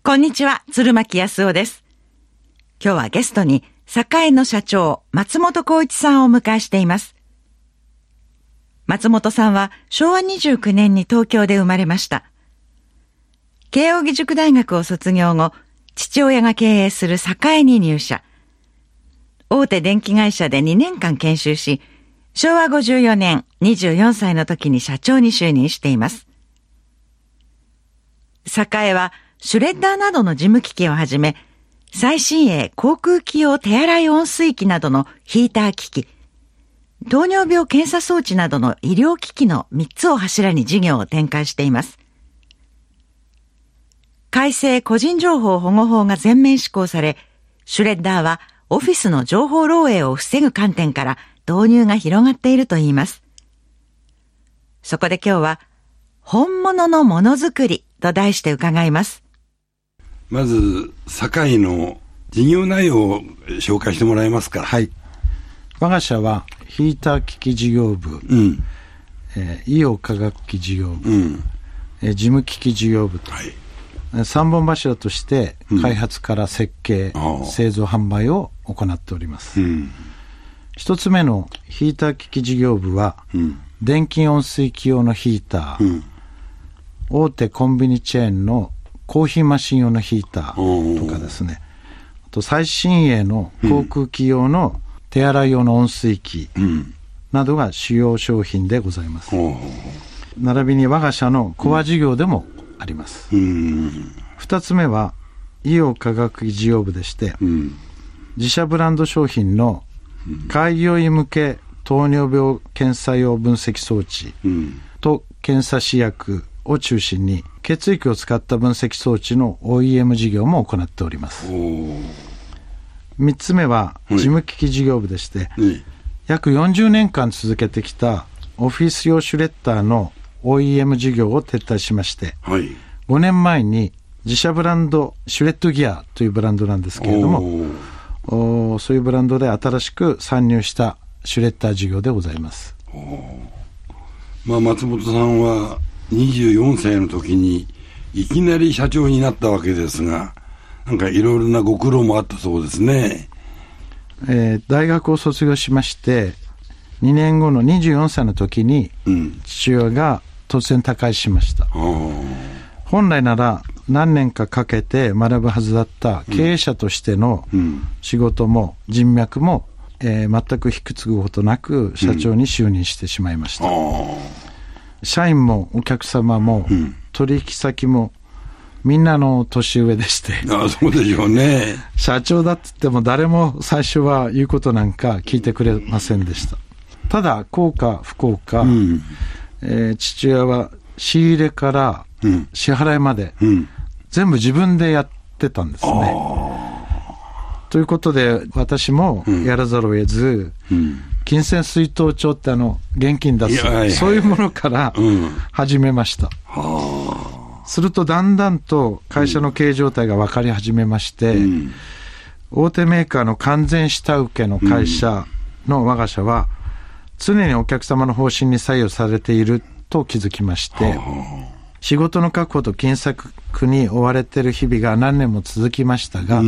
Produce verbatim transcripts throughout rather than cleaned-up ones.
こんにちは、鶴巻康夫です。今日はゲストに栄の社長松本幸一さんをお迎えしています。松本さんはしょうわにじゅうきゅうねんに東京で生まれました。慶應義塾大学を卒業後、父親が経営する栄に入社。大手電気会社でにねんかん研修し、しょうわごじゅうよねん、にじゅうよんさいの時に社長に就任しています。栄はシュレッダーなどの事務機器をはじめ、最新鋭航空機用手洗い温水器などのヒーター機器、糖尿病検査装置などの医療機器のみっつを柱に事業を展開しています。改正個人情報保護法が全面施行され、シュレッダーはオフィスの情報漏洩を防ぐ観点から導入が広がっているといいます。そこで今日は、本物のものづくりと題して伺います。 まず栄の事業内容を紹介してもらえますか。 はい。我が社はヒーター機器事業部、 うんえー、医療科学機事業部、 うんえー、事務機器事業部と、 はい、 さんぼん柱として開発から設計、うん、製造販売を行っております。 うん、 一つ目のヒーター機器事業部は、うん、電気温水器用のヒーター、うん、大手コンビニチェーンのコーヒーマシン用のヒーターとかですね、あと最新鋭の航空機用の手洗い用の温水器などが主要商品でございます。並びに我が社のコア事業でもあります。二つ目は医療科学事業部でして、自社ブランド商品の開業医向け糖尿病検査用分析装置と検査試薬を中心に血液を使った分析装置の オーイーエム 事業も行っております。みっつめは事務機器事業部でして、 はい、 約よんじゅうねんかん続けてきたオフィス用シュレッダーの オーイーエム 事業を撤退しまして、 はい、 ごねんまえに自社ブランドシュレッドギアというブランドなんですけれども、おそういうブランドで新しく参入したシュレッダー事業でございます。 まあ、松本さんはにじゅうよんさいの時にいきなり社長になったわけですが、なんかいろいろなご苦労もあったそうですね。 えー、大学を卒業しましてにねんごのにじゅうよんさいの時に父親が突然他界しました。 うん、 本来なら何年かかけて学ぶはずだった経営者としての仕事も人脈も、えー、全く引き継ぐことなく社長に就任してしまいました。 うん、 社員もお客様も取引先もみんなの年上でして、 ああ、そうでしょうね。 社長だって言っても誰も最初は言うことなんか聞いてくれませんでした。ただ幸か不幸か、うん、えー、父親は仕入れから支払いまで、 うん、 全部自分でやってたんですね。ということで私もやらざるを得ず、 うん、 金銭出納帳ってあの現金出す、 いやいやいや、 そういうものから始めました。 うんするとだんだんと会社の経営状態が分かり始めまして、うん、大手メーカーの完全下請けの会社の我が社は常にお客様の方針に左右されていると気づきまして、 うん、 仕事の確保と金策に追われている日々が何年も続きましたが、 うん、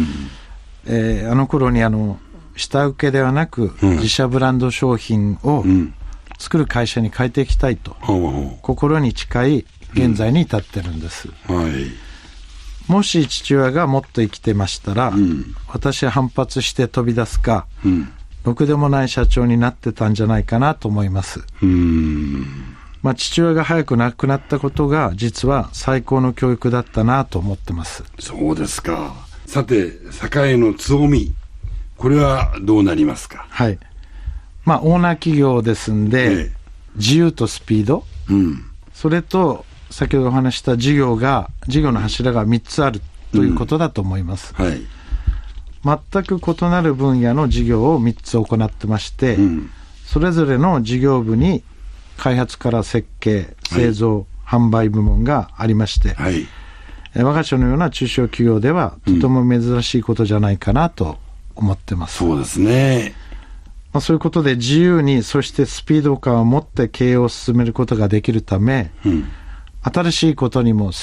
えー、あの頃にあの下請けではなく、うん、自社ブランド商品を作る会社に変えていきたいと、 うん、 心に誓い現在に至ってるんです。 うん、はい、 もし父親がもっと生きてましたら、 うん、 私は反発して飛び出すか、 うん、 ろくでもない社長になってたんじゃないかなと思います。 うーん、 まあ、父親が早く亡くなったことが実は最高の教育だったなと思ってます。 そうですか。さて栄の強み、これはどうなりますか。 はい、まあ、オーナー企業ですんで、ええ、自由とスピード、 うん、 それと先ほどお話した事業が事業の柱がみっつあるということだと思います。 うん、はい、 全く異なる分野の事業をみっつ行ってまして、 うん、 それぞれの事業部に開発から設計、製造、はい、販売部門がありまして、 はい、 我が社のような中小企業ではとても珍しいことじゃないかなと思ってます。 うん、そうですね。 まあ、そういうことで自由にそしてスピード感を持って経営を進めることができるため、 うん、 新しいことにもすぐ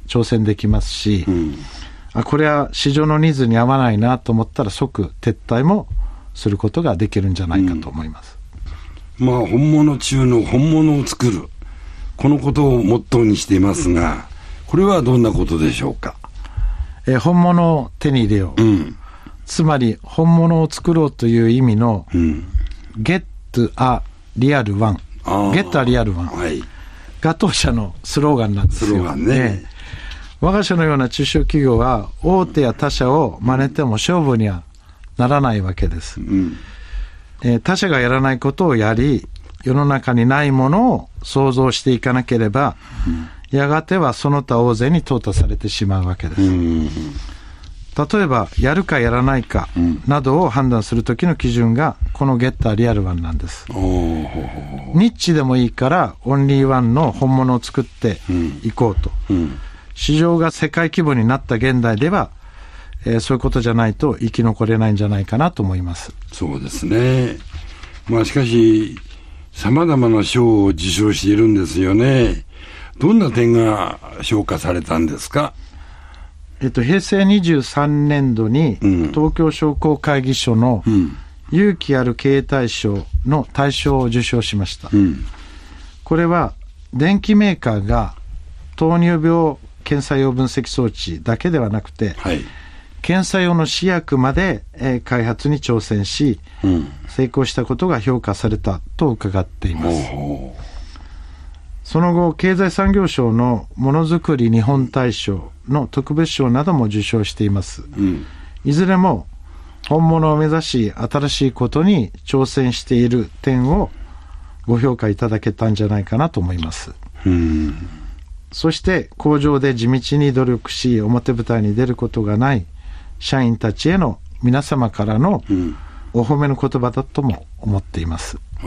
挑戦できますし、 うん、 あこれは市場のニーズに合わないなと思ったら即撤退もすることができるんじゃないかと思います、 うん、まあ本物中の本物を作る、このことをモットーにしていますが、これはどんなことでしょうか。 えー、本物を手に入れよう、うん、つまり本物を作ろうという意味の、うん、Get a Real One、 Get a Real One、はい、が当社のスローガンなんですよ。 スローガンね。 我が社のような中小企業は大手や他社を真似ても勝負にはならないわけです、うんえー、他社がやらないことをやり、世の中にないものを創造していかなければ、うん、やがてはその他大勢に淘汰されてしまうわけです、うん、例えばやるかやらないかなどを判断するときの基準がこのゲッターリアルワンなんです、うん、ニッチでもいいからオンリーワンの本物を作っていこうと、うんうん、市場が世界規模になった現代では、えー、そういうことじゃないと生き残れないんじゃないかなと思います。 そうですね。まあしかし様々な賞を受賞しているんですよね。どんな点が評価されたんですか。 えっと、平成にじゅうさんねんどに東京商工会議所の勇気ある経営大賞の大賞を受賞しました、うん、これは電機メーカーが糖尿病検査用分析装置だけではなくて、はい、検査用の試薬まで、えー、開発に挑戦し、うん、成功したことが評価されたと伺っています。その後経済産業省のものづくり日本大賞の特別賞なども受賞しています、うん、いずれも本物を目指し新しいことに挑戦している点をご評価いただけたんじゃないかなと思います、うん、そして工場で地道に努力し表舞台に出ることがない社員たちへの皆様からのお褒めの言葉だとも思っています、 うん、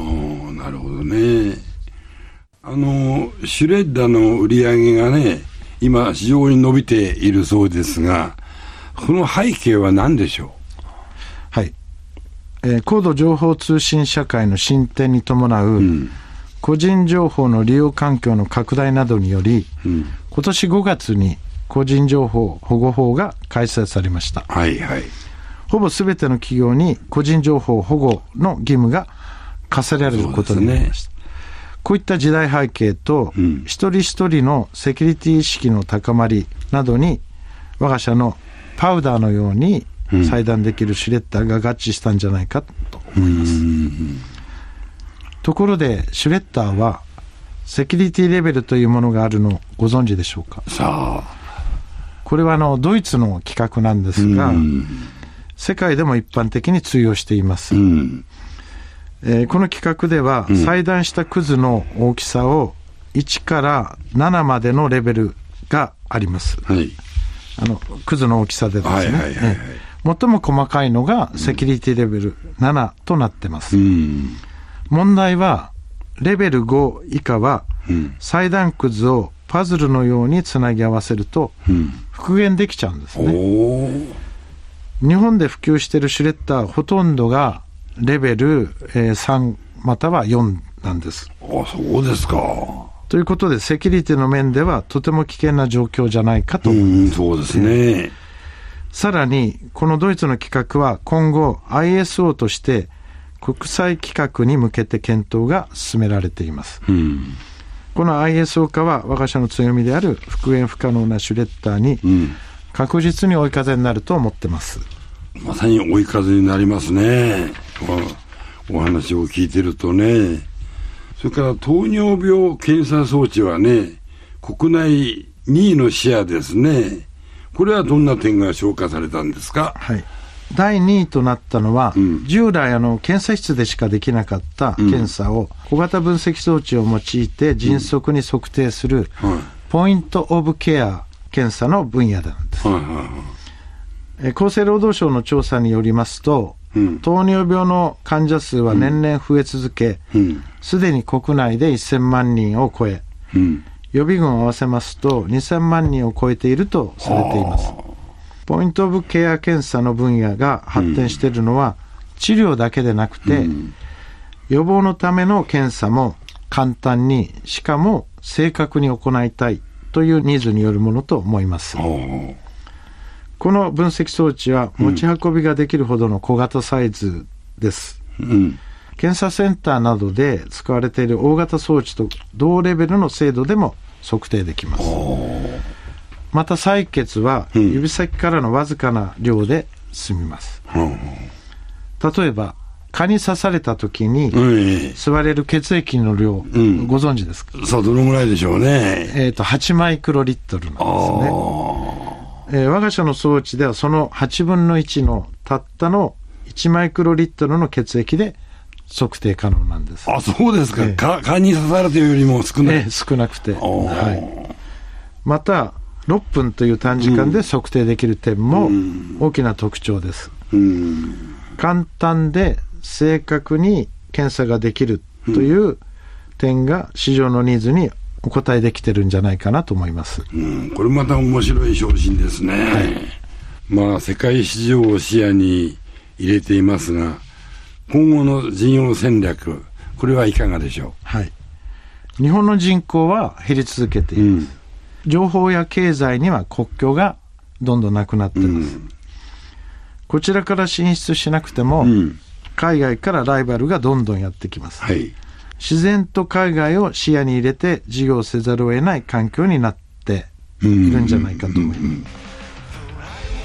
おなるほどね。あのシュレッダーの売り上げがね今非常に伸びているそうですが、この背景は何でしょう。 はい、えー、高度情報通信社会の進展に伴う、うん、個人情報の利用環境の拡大などにより、うん、今年ごがつに個人情報保護法が改正されました、はいはい、ほぼすべての企業に個人情報保護の義務が課せられることになりました。こういった時代背景と、うん、一人一人のセキュリティ意識の高まりなどに我が社のパウダーのように裁断できるシュレッダーが合致したんじゃないかと思います、うん、ところでシュレッダーはセキュリティレベルというものがあるのをご存知でしょうか。さあこれはあのドイツの規格なんですが、うん、世界でも一般的に通用しています、うんえー、この規格では、うん、裁断したくずの大きさをいちからななまでのレベルがあります、はい、あのくずの大きさでですね、はいはいはいはい、最も細かいのがセキュリティレベルななとなってます、うん、問題はレベルご以下は、うん、裁断くずをパズルのようにつなぎ合わせると、うん、復元できちゃうんですね。日本で普及しているシュレッダーほとんどがレベルさんまたはよんなんです。 あ、そうですか。 ということでセキュリティの面ではとても危険な状況じゃないかと思います。うん、 そうですね。 さらにこのドイツの規格は今後 アイエスオー として国際規格に向けて検討が進められています、うん、この アイエスオー 化は我が社の強みである復元不可能なシュレッダーに確実に追い風になると思ってます、 うん、まさに追い風になりますね。お話を聞いてるとね。それから糖尿病検査装置はね国内にいのシェアですね。これはどんな点が評価されたんですか。 はい、だいにいとなったのは、うん、従来あの検査室でしかできなかった検査を、うん、小型分析装置を用いて迅速に測定する、うん、ポイントオブケア検査の分野なんです、はいはいはい、え厚生労働省の調査によりますと、うん、糖尿病の患者数は年々増え続け、すで、うん、に国内でせんまんにんを超え、うん、予備軍を合わせますとにせんまんにんを超えているとされています。ポイントオブケア検査の分野が発展しているのは、うん、治療だけでなくて、うん、予防のための検査も簡単にしかも正確に行いたいというニーズによるものと思います。この分析装置は持ち運びができるほどの小型サイズです、うん、検査センターなどで使われている大型装置と同レベルの精度でも測定できます。また採血は指先からのわずかな量で済みます、うん、例えば蚊に刺された時に吸われる血液の量、うん、ご存知ですか？ さあどのぐらいでしょうね。 えーとはちマイクロリットルなんですね。えー、我が社の装置ではそのはちぶんのいちのたったのいちマイクロリットルの血液で測定可能なんです。 あ、そうですか。えー、蚊に刺されているよりも少ない、 えー、少なくて、はい、またろっぷんという短時間で測定できる点も大きな特徴です。うん、簡単で正確に検査ができるという点が市場のニーズにお答えできてるんじゃないかなと思います、 うん、これまた面白い商品ですね、はい、まあ世界市場を視野に入れていますが、今後の事業戦略、これはいかがでしょう？ はい、日本の人口は減り続けています、うん、情報や経済には国境がどんどんなくなっています、うん、こちらから進出しなくても、うん、海外からライバルがどんどんやってきます、はい、自然と海外を視野に入れて事業せざるを得ない環境になっているんじゃないかと思います。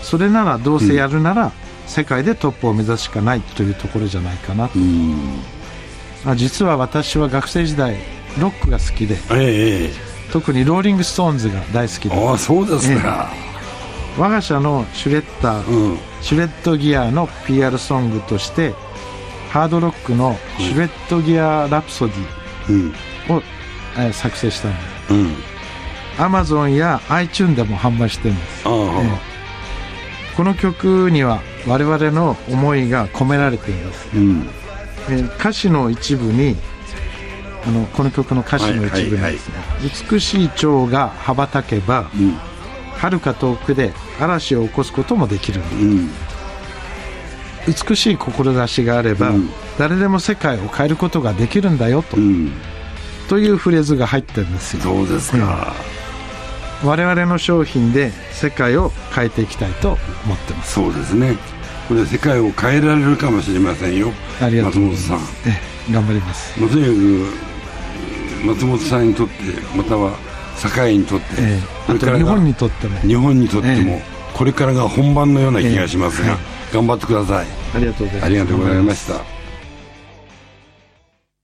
それならどうせやるなら世界でトップを目指すしかないというところじゃないかなと。あ、実は私は学生時代ロックが好きで、ええ、特にローリングストーンズが大好きで、 あ、そうですか、 ええ、我が社のシュレッダー、うん、シュレッドギアの ピーアール ソングとしてハードロックのシュレッドギアラプソディを、うんえー、作成したんです、うん、Amazon や iTunes でも販売してるんです、えー、この曲には我々の思いが込められています、うんえー、歌詞の一部にあのこの曲の歌詞の一部にですね、はいはいはい、美しい蝶が羽ばたけば、うん、遥か遠くで嵐を起こすこともできる、うん美しい志があれば、うん、誰でも世界を変えることができるんだよと、うん、というフレーズが入ってるんですよ。 そうですか、 うん、我々の商品で世界を変えていきたいと思ってます。 そうですね、これ世界を変えられるかもしれませんよ。 ありがとうございます。 松本さん、 え頑張ります。 とにかく松本さんにとってまたは堺にとって、えー、あと日本にとっても日本にとっても、えー、これからが本番のような気がしますが、えーはい、頑張ってください。 ありがとうございます。 ありがとうございました。